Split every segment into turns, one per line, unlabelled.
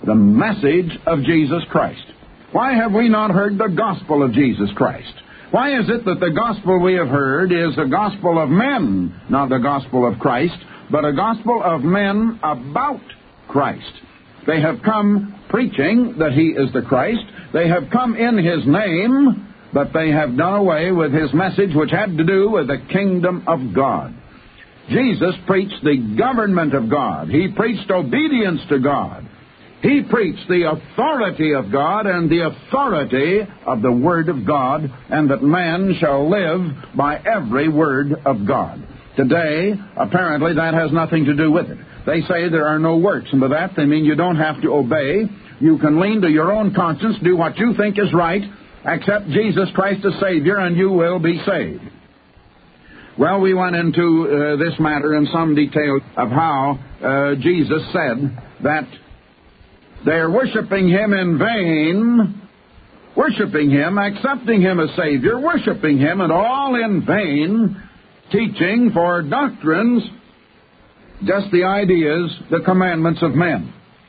the message of Jesus Christ. Why have we not heard the gospel of Jesus Christ? Why is it that the gospel we have heard is a gospel of men, not the gospel of Christ, but a gospel of men about Christ? They have come preaching that He is the Christ. They have come in His name, but they have done away with His message, which had to do with the kingdom of God. Jesus preached the government of God. He preached obedience to God. He preached the authority of God and the authority of the Word of God, and that man shall live by every word of God. Today, apparently, that has nothing to do with it. They say there are no works, and by that they mean you don't have to obey. You can lean to your own conscience, do what you think is right, accept Jesus Christ as Savior, and you will be saved. Well, we went into this matter in some detail of how Jesus said that they're worshiping Him in vain, worshiping Him, accepting Him as Savior, worshiping Him, and all in vain, teaching for doctrines just the ideas, the commandments of men.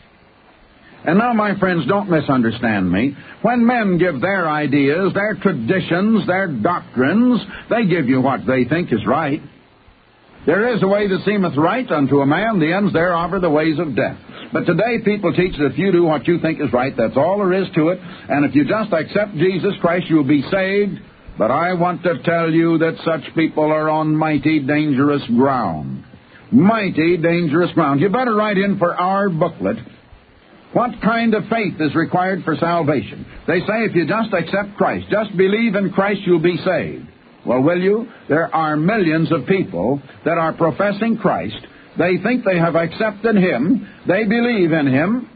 And now, my friends, don't misunderstand me. When men give their ideas, their traditions, their doctrines, they give you what they think is right. There is a way that seemeth right unto a man, the ends thereof are the ways of death. But today people teach that if you do what you think is right, that's all there is to it, and if you just accept Jesus Christ, you'll be saved. But I want to tell you that such people are on mighty dangerous ground. Mighty dangerous ground. You better write in for our booklet, what kind of faith is required for salvation? They say if you just accept Christ, just believe in Christ, you'll be saved. Well, will you? There are millions of people that are professing Christ. They think they have accepted Him, they believe in Him,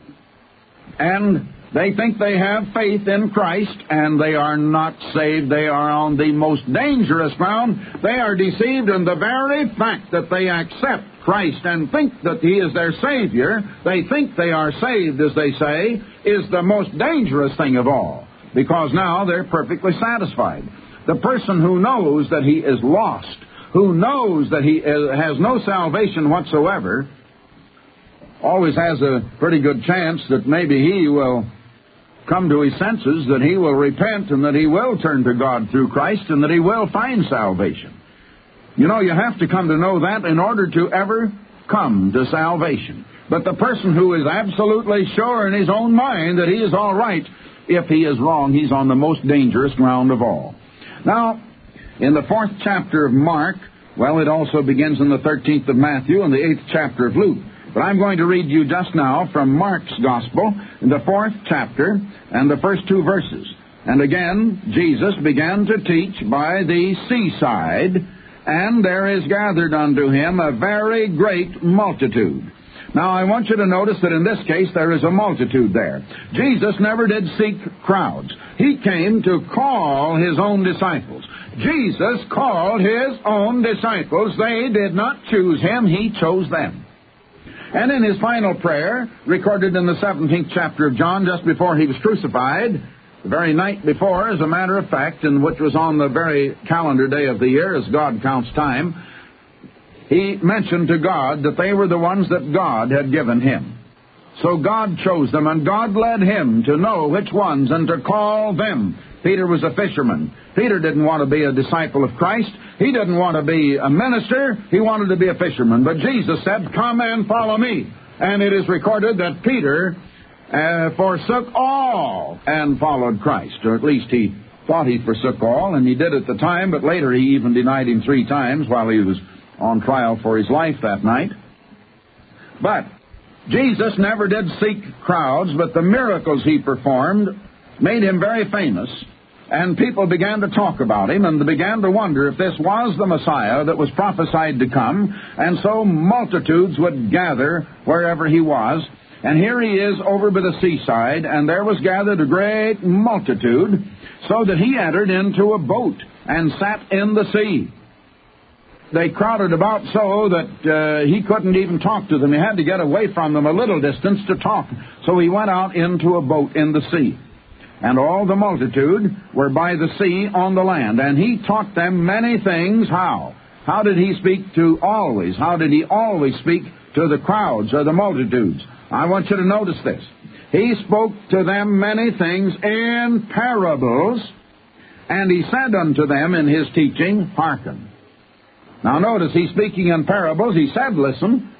and they think they have faith in Christ, and they are not saved. They are on the most dangerous ground. They are deceived in the very fact that they accept Christ and think that He is their Savior. They think they are saved, as they say, is the most dangerous thing of all, because now they're perfectly satisfied. The person who knows that he is lost, who knows that he has no salvation whatsoever, always has a pretty good chance that maybe he will come to his senses, that he will repent, and that he will turn to God through Christ, and that he will find salvation. You know, you have to come to know that in order to ever come to salvation. But the person who is absolutely sure in his own mind that he is all right, if he is wrong, he's on the most dangerous ground of all. Now, in the 4th chapter of Mark, well, it also begins in the 13th of Matthew and the 8th chapter of Luke. But I'm going to read you just now from Mark's Gospel, in the 4th chapter and the first 2 verses. And again, Jesus began to teach by the seaside, and there is gathered unto Him a very great multitude. Now, I want you to notice that in this case there is a multitude there. Jesus never did seek crowds. He came to call His own disciples. Jesus called His own disciples. They did not choose Him. He chose them. And in His final prayer, recorded in the 17th chapter of John, just before He was crucified, the very night before, as a matter of fact, and which was on the very calendar day of the year, as God counts time, He mentioned to God that they were the ones that God had given Him. So God chose them, and God led Him to know which ones and to call them. Peter was a fisherman. Peter didn't want to be a disciple of Christ. He didn't want to be a minister. He wanted to be a fisherman. But Jesus said, "Come and follow me." And it is recorded that Peter forsook all and followed Christ. Or at least he thought he forsook all, and he did at the time, but later he even denied Him 3 times while he was on trial for his life that night. But Jesus never did seek crowds, but the miracles He performed made Him very famous, and people began to talk about Him, and they began to wonder if this was the Messiah that was prophesied to come, and so multitudes would gather wherever He was. And here He is over by the seaside, and there was gathered a great multitude, so that He entered into a boat and sat in the sea. They crowded about so that He couldn't even talk to them. He had to get away from them a little distance to talk. So He went out into a boat in the sea. And all the multitude were by the sea on the land. And He taught them many things. How? How did He speak to always? How did He always speak to the crowds or the multitudes? I want you to notice this. He spoke to them many things in parables, and he said unto them in his teaching, hearken. Now notice, he's speaking in parables. He said, listen,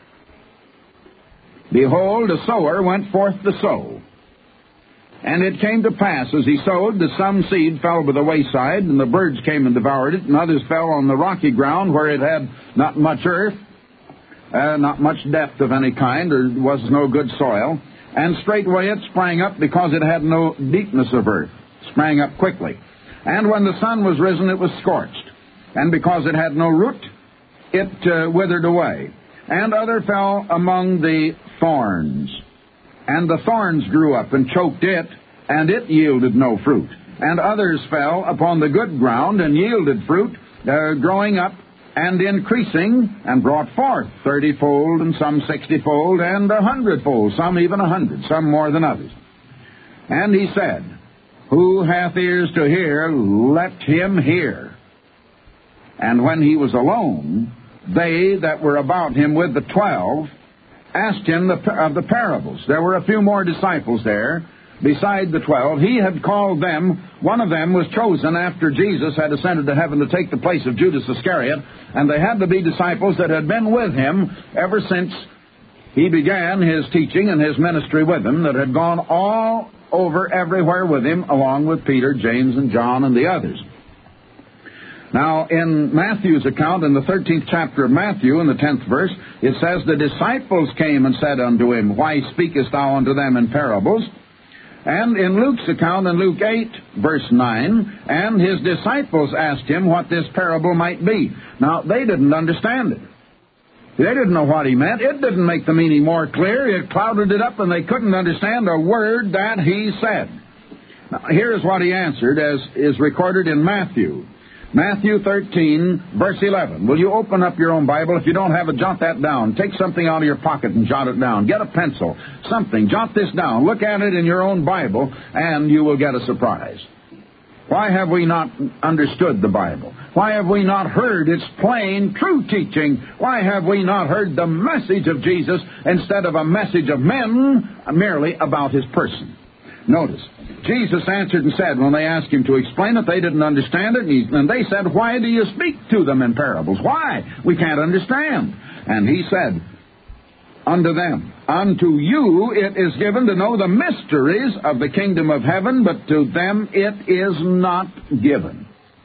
behold, a sower went forth to sow. And it came to pass, as he sowed, that some seed fell by the wayside, and the birds came and devoured it, and others fell on the rocky ground, where it had not much earth, not much depth of any kind, or was no good soil. And straightway it sprang up, because it had no deepness of earth. Sprang up quickly. And when the sun was risen, it was scorched. And because it had no root, it withered away. And other fell among the thorns. And the thorns grew up and choked it, and it yielded no fruit. And others fell upon the good ground and yielded fruit, growing up and increasing, and brought forth 30-fold, and some 60-fold, and 100-fold, some even 100, some more than others. And he said, who hath ears to hear, let him hear. And when he was alone, they that were about him with the 12 asked him of the parables. There were a few more disciples there, beside the 12. He had called them. One of them was chosen after Jesus had ascended to heaven to take the place of Judas Iscariot, and they had to be disciples that had been with him ever since he began his teaching and his ministry with them, that had gone all over everywhere with him, along with Peter, James, and John, and the others. Now, in Matthew's account, in the 13th chapter of Matthew, in the 10th verse, it says, the disciples came and said unto him, why speakest thou unto them in parables? And in Luke's account, in Luke 8, verse 9, and his disciples asked him what this parable might be. Now, they didn't understand it. They didn't know what he meant. It didn't make the meaning more clear. It clouded it up, and they couldn't understand a word that he said. Now, here's what he answered, as is recorded in Matthew. Matthew 13, verse 11. Will you open up your own Bible? If you don't have it, jot that down. Take something out of your pocket and jot it down. Get a pencil, something. Jot this down. Look at it in your own Bible, and you will get a surprise. Why have we not understood the Bible? Why have we not heard its plain, true teaching? Why have we not heard the message of Jesus instead of a message of men merely about his person? Notice, Jesus answered and said, when they asked him to explain it, they didn't understand it, and they said, why do you speak to them in parables? Why? We can't understand. And he said unto them, unto you it is given to know the mysteries of the kingdom of heaven, but to them it is not given.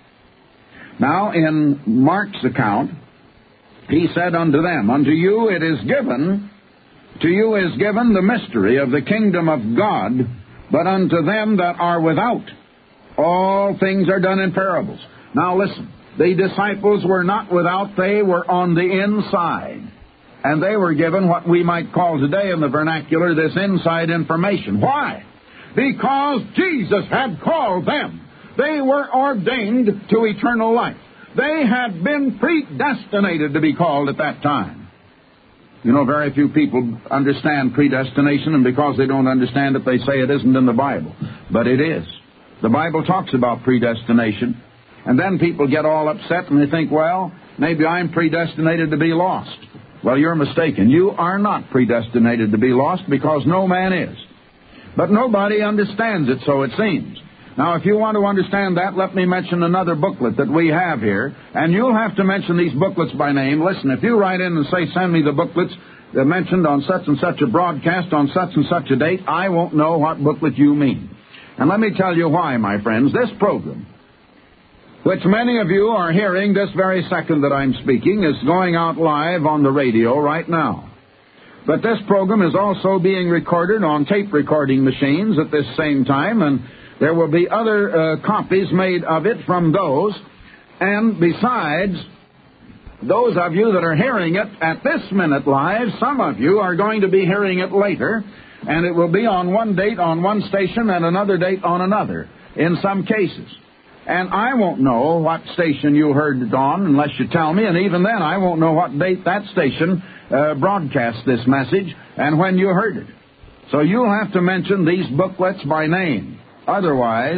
Now, in Mark's account, he said unto them, unto you it is given, to you is given the mystery of the kingdom of God, but unto them that are without, all things are done in parables. Now listen, the disciples were not without, they were on the inside. And they were given what we might call today in the vernacular this inside information. Why? Because Jesus had called them. They were ordained to eternal life. They had been predestinated to be called at that time. You know, very few people understand predestination, and because they don't understand it, they say it isn't in the Bible. But it is. The Bible talks about predestination, and then people get all upset and they think, well, maybe I'm predestinated to be lost. Well, you're mistaken. You are not predestinated to be lost, because no man is. But nobody understands it, so it seems. Now, if you want to understand that, let me mention another booklet that we have here. And you'll have to mention these booklets by name. Listen, if you write in and say, send me the booklets that mentioned on such and such a broadcast on such and such a date, I won't know what booklet you mean. And let me tell you why, my friends. This program, which many of you are hearing this very second that I'm speaking, is going out live on the radio right now. But this program is also being recorded on tape recording machines at this same time, and there will be other copies made of it from those. And besides, those of you that are hearing it at this minute live, some of you are going to be hearing it later, and it will be on one date on one station and another date on another, in some cases. And I won't know what station you heard it on unless you tell me, and even then I won't know what date that station broadcast this message and when you heard it. So you'll have to mention these booklets by name. Otherwise,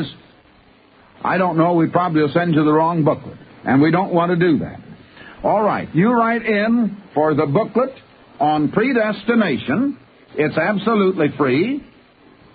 I don't know, we probably will send you the wrong booklet, and we don't want to do that. All right, you write in for the booklet on predestination. It's absolutely free.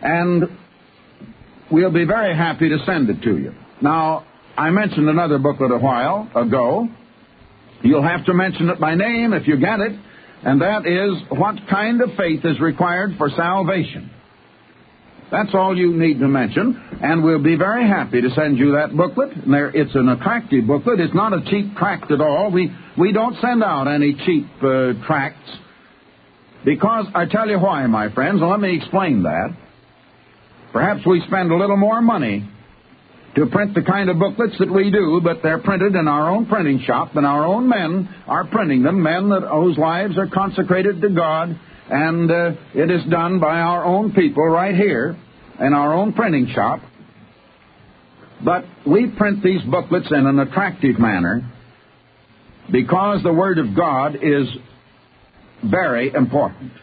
and we'll be very happy to send it to you. Now, I mentioned another booklet a while ago. You'll have to mention it by name if you get it, and that is What Kind of Faith is Required for Salvation. That's all you need to mention, and we'll be very happy to send you that booklet. It's an attractive booklet. It's not a cheap tract at all. We don't send out any cheap tracts, because I tell you why, my friends, and let me explain that. Perhaps we spend a little more money to print the kind of booklets that we do, but they're printed in our own printing shop, and our own men are printing them, men whose lives are consecrated to God, and it is done by our own people right here in our own printing shop. But we print these booklets in an attractive manner because the Word of God is very important.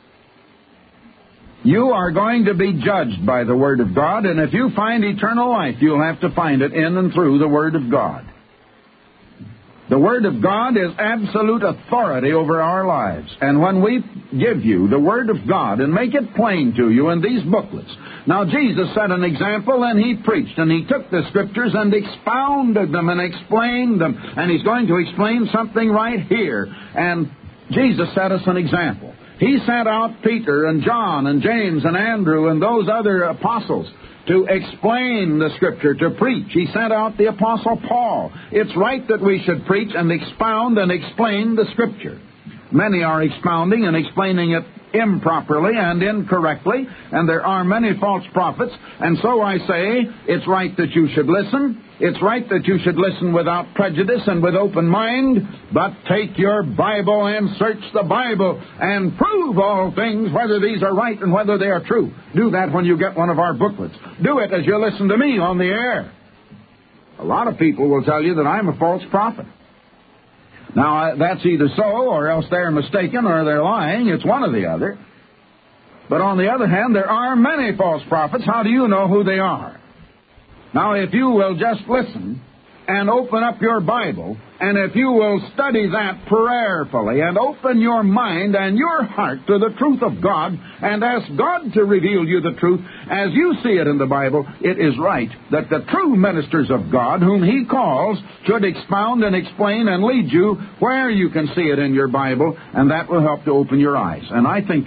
You are going to be judged by the Word of God, and if you find eternal life, you'll have to find it in and through the Word of God. The Word of God is absolute authority over our lives. And when we give you the Word of God and make it plain to you in these booklets. Now, Jesus set an example, and He preached, and He took the Scriptures and expounded them and explained them. And He's going to explain something right here. And Jesus set us an example. He sent out Peter and John and James and Andrew and those other apostles to explain the Scripture, to preach. He sent out the Apostle Paul. It's right that we should preach and expound and explain the Scripture. Many are expounding and explaining it improperly and incorrectly, and there are many false prophets. And so I say, it's right that you should listen. It's right that you should listen without prejudice and with open mind, but take your Bible and search the Bible and prove all things, whether these are right and whether they are true. Do that when you get one of our booklets. Do it as you listen to me on the air. A lot of people will tell you that I'm a false prophet. Now, that's either so, or else they're mistaken, or they're lying. It's one or the other. But on the other hand, there are many false prophets. How do you know who they are? Now, if you will just listen and open up your Bible, and if you will study that prayerfully and open your mind and your heart to the truth of God and ask God to reveal you the truth as you see it in the Bible, it is right that the true ministers of God, whom He calls, should expound and explain and lead you where you can see it in your Bible, and that will help to open your eyes. And I think,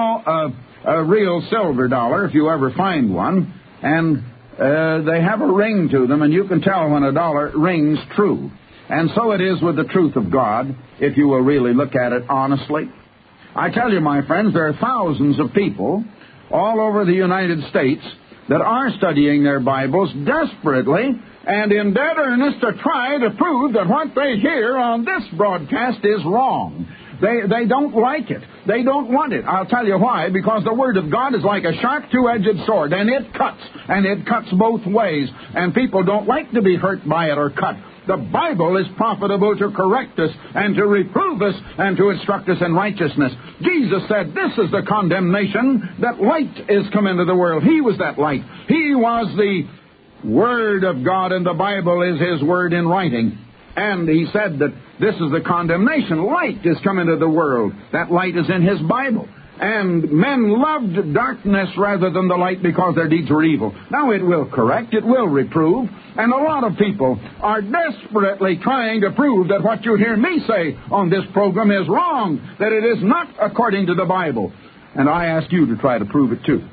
a real silver dollar, if you ever find one, and they have a ring to them, and you can tell when a dollar rings true. And so it is with the truth of God, if you will really look at it honestly. I tell you, my friends, there are thousands of people all over the United States that are studying their Bibles desperately and in dead earnest to try to prove that what they hear on this broadcast is wrong. They don't like it. They don't want it. I'll tell you why. Because the Word of God is like a sharp two-edged sword, and it cuts both ways. And people don't like to be hurt by it or cut. The Bible is profitable to correct us and to reprove us and to instruct us in righteousness. Jesus said, this is the condemnation, that light is come into the world. He was that light. He was the Word of God, and the Bible is His Word in writing. And He said that this is the condemnation. Light is come into the world. That light is in His Bible. And men loved darkness rather than the light because their deeds were evil. Now it will correct, it will reprove, and a lot of people are desperately trying to prove that what you hear me say on this program is wrong, that it is not according to the Bible. And I ask you to try to prove it too.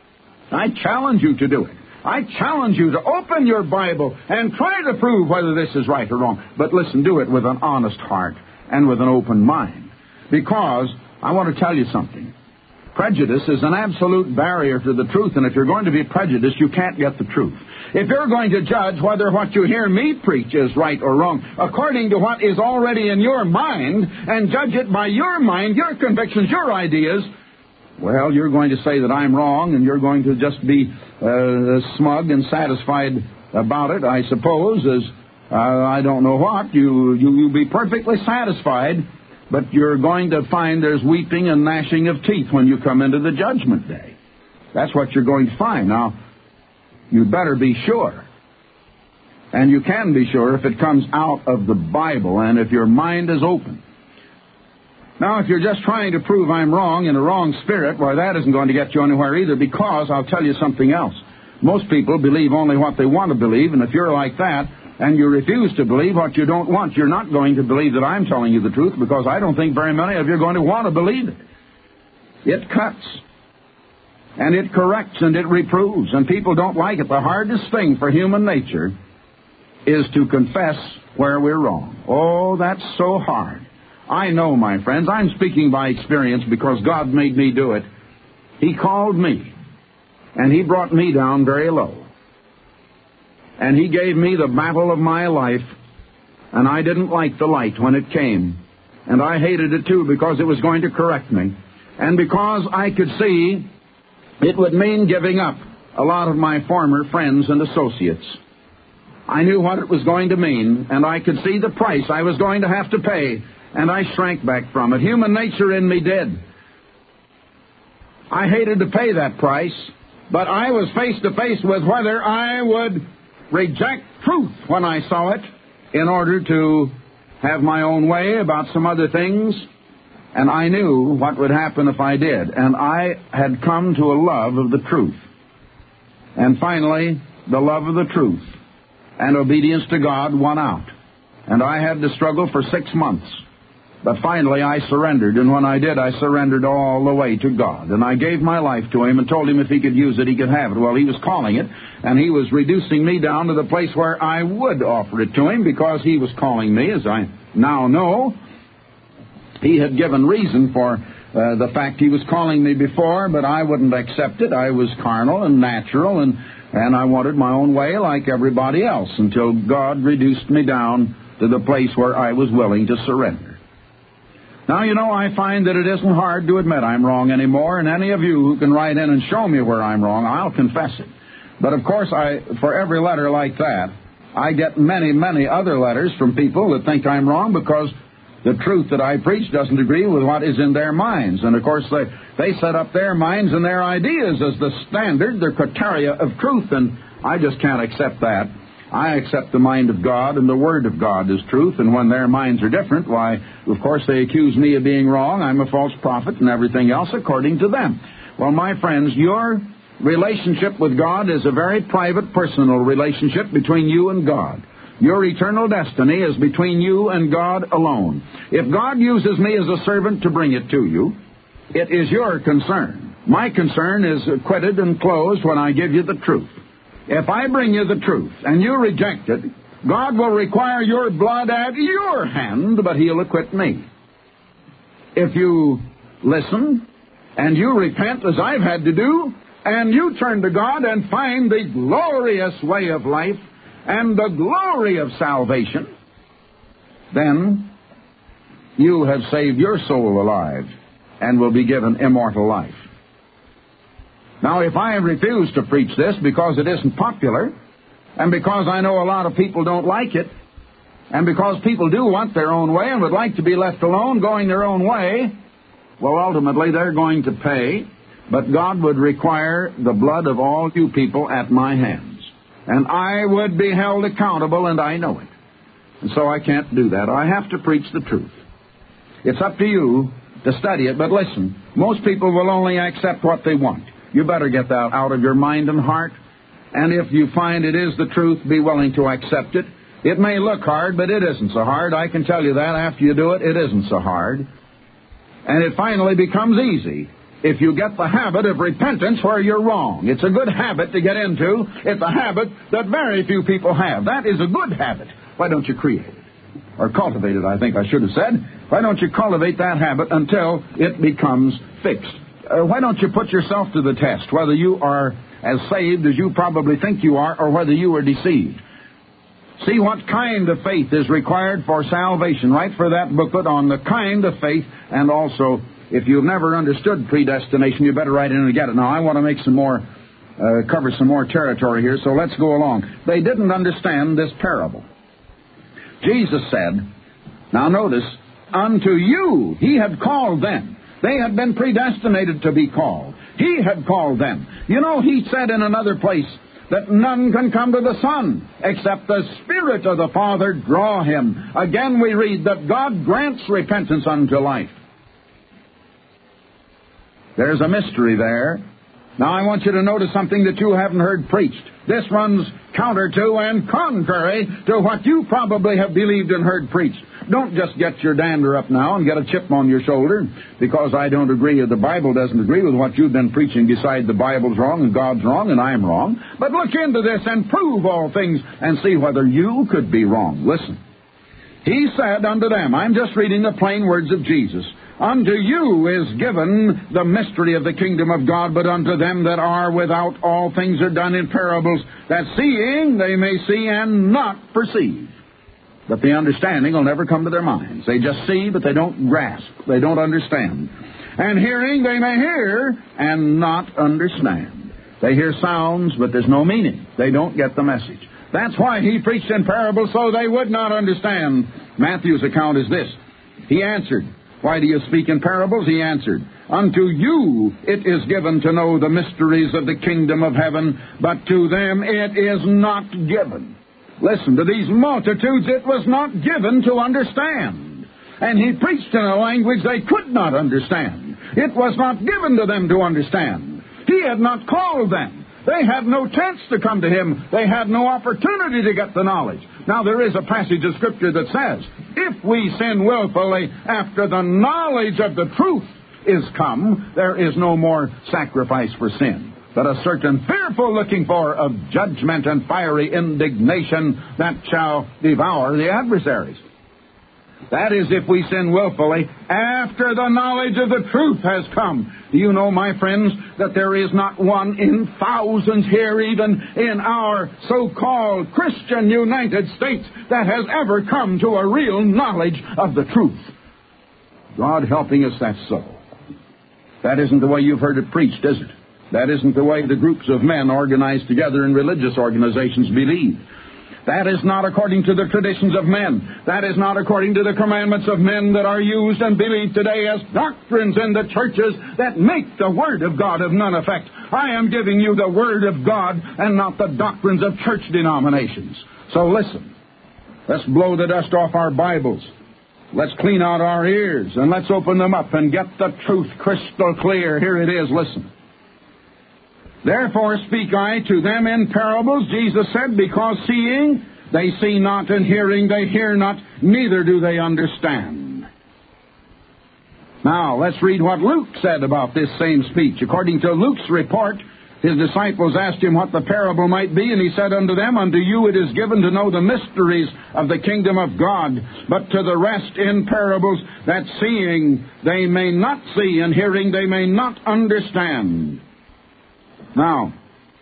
I challenge you to do it. I challenge you to open your Bible and try to prove whether this is right or wrong. But listen, do it with an honest heart and with an open mind. Because I want to tell you something. Prejudice is an absolute barrier to the truth, and if you're going to be prejudiced, you can't get the truth. If you're going to judge whether what you hear me preach is right or wrong, according to what is already in your mind, and judge it by your mind, your convictions, your ideas, well, you're going to say that I'm wrong, and you're going to just be smug and satisfied about it, I suppose, as I don't know what. You'll be perfectly satisfied, but you're going to find there's weeping and gnashing of teeth when you come into the judgment day. That's what you're going to find. Now, you better be sure. And you can be sure if it comes out of the Bible and if your mind is open. Now, if you're just trying to prove I'm wrong in a wrong spirit, well, that isn't going to get you anywhere either, because I'll tell you something else. Most people believe only what they want to believe, and if you're like that, and you refuse to believe what you don't want, you're not going to believe that I'm telling you the truth, because I don't think very many of you are going to want to believe it. It cuts, and it corrects, and it reproves, and people don't like it. The hardest thing for human nature is to confess where we're wrong. Oh, that's so hard. I know, my friends, I'm speaking by experience because God made me do it. He called me, and He brought me down very low. And He gave me the battle of my life, and I didn't like the light when it came. And I hated it too, because it was going to correct me. And because I could see it would mean giving up a lot of my former friends and associates. I knew what it was going to mean, and I could see the price I was going to have to pay, and I shrank back from it. Human nature in me did. I hated to pay that price, but I was face to face with whether I would reject truth when I saw it in order to have my own way about some other things, and I knew what would happen if I did, and I had come to a love of the truth. And finally, the love of the truth and obedience to God won out, and I had to struggle for 6 months. But finally I surrendered, and when I did, I surrendered all the way to God. And I gave my life to Him and told Him if He could use it, He could have it. Well, He was calling it, and He was reducing me down to the place where I would offer it to Him, because He was calling me, as I now know. He had given reason for the fact He was calling me before, but I wouldn't accept it. I was carnal and natural, and I wanted my own way like everybody else, until God reduced me down to the place where I was willing to surrender. Now, you know, I find that it isn't hard to admit I'm wrong anymore, and any of you who can write in and show me where I'm wrong, I'll confess it. But, of course, for every letter like that, I get many, many other letters from people that think I'm wrong because the truth that I preach doesn't agree with what is in their minds. And, of course, they set up their minds and their ideas as the standard, their criteria of truth, and I just can't accept that. I accept the mind of God, and the Word of God is truth, and when their minds are different, why, of course, they accuse me of being wrong. I'm a false prophet and everything else according to them. Well, my friends, your relationship with God is a very private, personal relationship between you and God. Your eternal destiny is between you and God alone. If God uses me as a servant to bring it to you, it is your concern. My concern is quitted and closed when I give you the truth. If I bring you the truth and you reject it, God will require your blood at your hand, but He'll acquit me. If you listen and you repent as I've had to do, and you turn to God and find the glorious way of life and the glory of salvation, then you have saved your soul alive and will be given immortal life. Now, if I refuse to preach this because it isn't popular, and because I know a lot of people don't like it, and because people do want their own way and would like to be left alone going their own way, well, ultimately they're going to pay, but God would require the blood of all you people at my hands. And I would be held accountable, and I know it. And so I can't do that. I have to preach the truth. It's up to you to study it, but listen, most people will only accept what they want. You better get that out of your mind and heart. And if you find it is the truth, be willing to accept it. It may look hard, but it isn't so hard. I can tell you that after you do it, it isn't so hard. And it finally becomes easy if you get the habit of repentance where you're wrong. It's a good habit to get into. It's a habit that very few people have. That is a good habit. Why don't you create it? Or cultivate it, I think I should have said. Why don't you cultivate that habit until it becomes fixed? Why don't you put yourself to the test, whether you are as saved as you probably think you are, or whether you are deceived. See what kind of faith is required for salvation. Write for that booklet on the kind of faith, and also, if you've never understood predestination, you better write in and get it. Now, I want to make cover some more territory here, so let's go along. They didn't understand this parable. Jesus said, now notice, unto you He had called them. They had been predestinated to be called. He had called them. You know, He said in another place that none can come to the Son except the Spirit of the Father draw him. Again we read that God grants repentance unto life. There's a mystery there. Now I want you to notice something that you haven't heard preached. This runs counter to and contrary to what you probably have believed and heard preached. Don't just get your dander up now and get a chip on your shoulder because I don't agree or the Bible doesn't agree with what you've been preaching. Decide the Bible's wrong and God's wrong and I'm wrong. But look into this and prove all things and see whether you could be wrong. Listen. He said unto them, I'm just reading the plain words of Jesus, unto you is given the mystery of the kingdom of God, but unto them that are without all things are done in parables, that seeing they may see and not perceive. But the understanding will never come to their minds. They just see, but they don't grasp. They don't understand. And hearing they may hear and not understand. They hear sounds, but there's no meaning. They don't get the message. That's why he preached in parables, so they would not understand. Matthew's account is this. He answered, why do you speak in parables? He answered, unto you it is given to know the mysteries of the kingdom of heaven, but to them it is not given. Listen, to these multitudes it was not given to understand. And he preached in a language they could not understand. It was not given to them to understand. He had not called them. They had no chance to come to him. They had no opportunity to get the knowledge. Now, there is a passage of Scripture that says, if we sin willfully after the knowledge of the truth is come, there is no more sacrifice for sin, but a certain fearful looking for of judgment and fiery indignation that shall devour the adversaries. That is, if we sin willfully after the knowledge of the truth has come. Do you know, my friends, that there is not one in thousands here, even in our so-called Christian United States, that has ever come to a real knowledge of the truth? God helping us, that's so. That isn't the way you've heard it preached, is it? That isn't the way the groups of men organized together in religious organizations believe. That is not according to the traditions of men. That is not according to the commandments of men that are used and believed today as doctrines in the churches that make the Word of God of none effect. I am giving you the Word of God and not the doctrines of church denominations. So listen. Let's blow the dust off our Bibles. Let's clean out our ears and let's open them up and get the truth crystal clear. Here it is. Listen. Therefore speak I to them in parables, Jesus said, because seeing they see not, and hearing they hear not, neither do they understand. Now, let's read what Luke said about this same speech. According to Luke's report, his disciples asked him what the parable might be, and he said unto them, unto you it is given to know the mysteries of the kingdom of God, but to the rest in parables, that seeing they may not see, and hearing they may not understand. Now,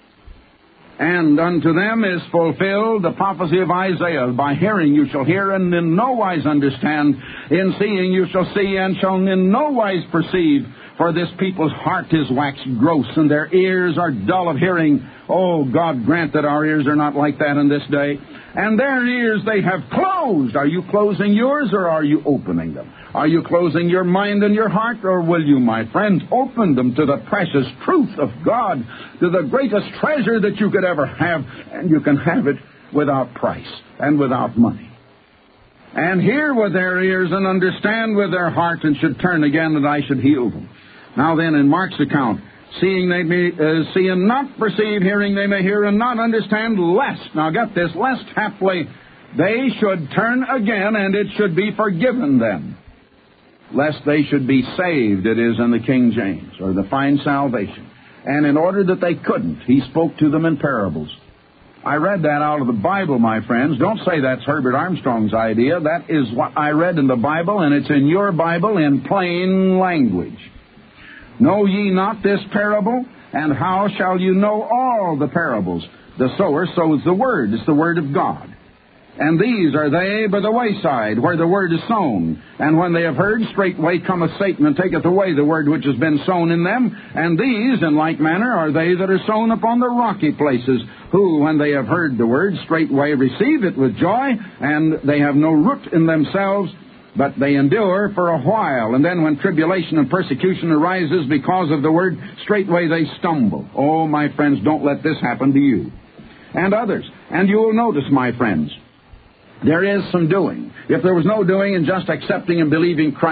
and unto them is fulfilled the prophecy of Isaiah. By hearing you shall hear, and in no wise understand. In seeing you shall see, and shall in no wise perceive. For this people's heart is waxed gross, and their ears are dull of hearing. Oh, God grant that our ears are not like that in this day. And their ears they have closed. Are you closing yours, or are you opening them? Are you closing your mind and your heart, or will you, my friends, open them to the precious truth of God, to the greatest treasure that you could ever have, and you can have it without price and without money. And hear with their ears and understand with their heart, and should turn again, and I should heal them. Now then, in Mark's account, seeing they may see and not perceive, hearing they may hear and not understand, lest, now get this, lest haply they should turn again, and it should be forgiven them. Lest they should be saved, it is in the King James, or the fine salvation. And in order that they couldn't, he spoke to them in parables. I read that out of the Bible, my friends. Don't say that's Herbert Armstrong's idea. That is what I read in the Bible, and it's in your Bible in plain language. Know ye not this parable? And how shall you know all the parables? The sower sows the word. It's the word of God. And these are they by the wayside, where the word is sown. And when they have heard, straightway cometh Satan, and taketh away the word which has been sown in them. And these, in like manner, are they that are sown upon the rocky places, who, when they have heard the word, straightway receive it with joy, and they have no root in themselves, but they endure for a while. And then when tribulation and persecution arises because of the word, straightway they stumble. Oh, my friends, don't let this happen to you and others. And you will notice, my friends, there is some doing. If there was no doing and just accepting and believing Christ,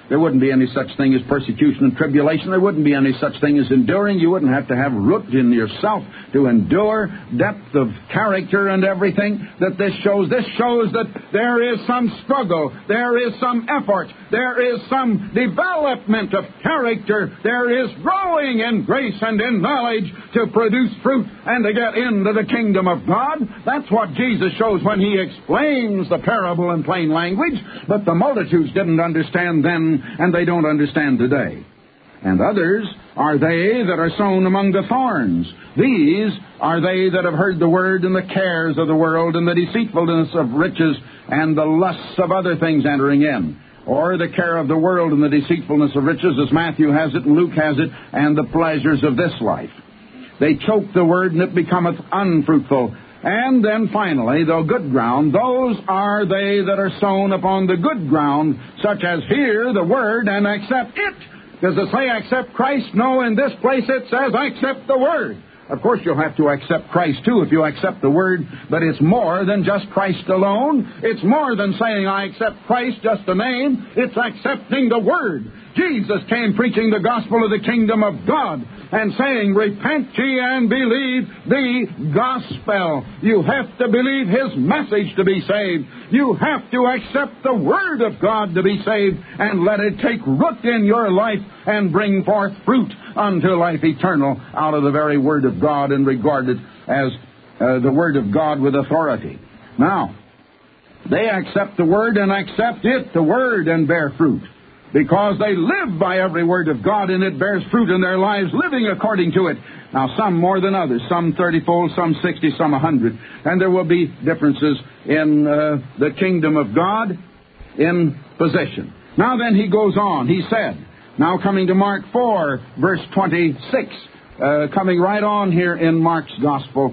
There wouldn't be any such thing as persecution and tribulation. There wouldn't be any such thing as enduring. You wouldn't have to have root in yourself to endure, depth of character and everything that this shows. This shows that there is some struggle, there is some effort, there is some development of character, there is growing in grace and in knowledge to produce fruit and to get into the kingdom of God. That's what Jesus shows when He explains the parable in plain language. But the multitudes didn't understand then, and they don't understand today. And others are they that are sown among the thorns. These are they that have heard the word, and the cares of the world, and the deceitfulness of riches, and the lusts of other things entering in. Or the care of the world and the deceitfulness of riches, as Matthew has it and Luke has it, and the pleasures of this life. They choke the word, and it becometh unfruitful. And then finally, the good ground, those are they that are sown upon the good ground, such as hear the word and accept it. Does it say accept Christ? No, in this place it says accept the word. Of course, you'll have to accept Christ, too, if you accept the word, but it's more than just Christ alone. It's more than saying, I accept Christ, just a name. It's accepting the word. Jesus came preaching the gospel of the kingdom of God and saying, repent ye and believe the gospel. You have to believe His message to be saved. You have to accept the word of God to be saved and let it take root in your life and bring forth fruit unto life eternal out of the very word of God, and regard it as the word of God with authority. Now, they accept the word and accept it, the word, and bear fruit, because they live by every word of God, and it bears fruit in their lives, living according to it. Now, some more than others, some 30-fold, some 60, some 100. And there will be differences in the kingdom of God in position. Now then, he goes on. He said, now coming to Mark 4, verse 26, coming right on here in Mark's Gospel,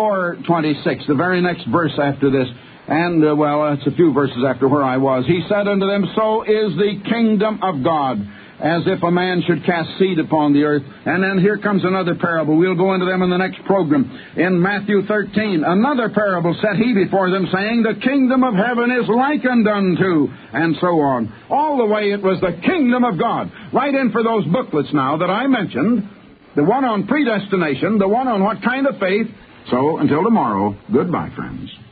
4:26, the very next verse after this. And, it's a few verses after where I was. He said unto them, so is the kingdom of God, as if a man should cast seed upon the earth. And then here comes another parable. We'll go into them in the next program. In Matthew 13, another parable set he before them, saying, the kingdom of heaven is likened unto, and so on. All the way it was the kingdom of God. Right in for those booklets now that I mentioned, the one on predestination, the one on what kind of faith. So, until tomorrow, goodbye, friends.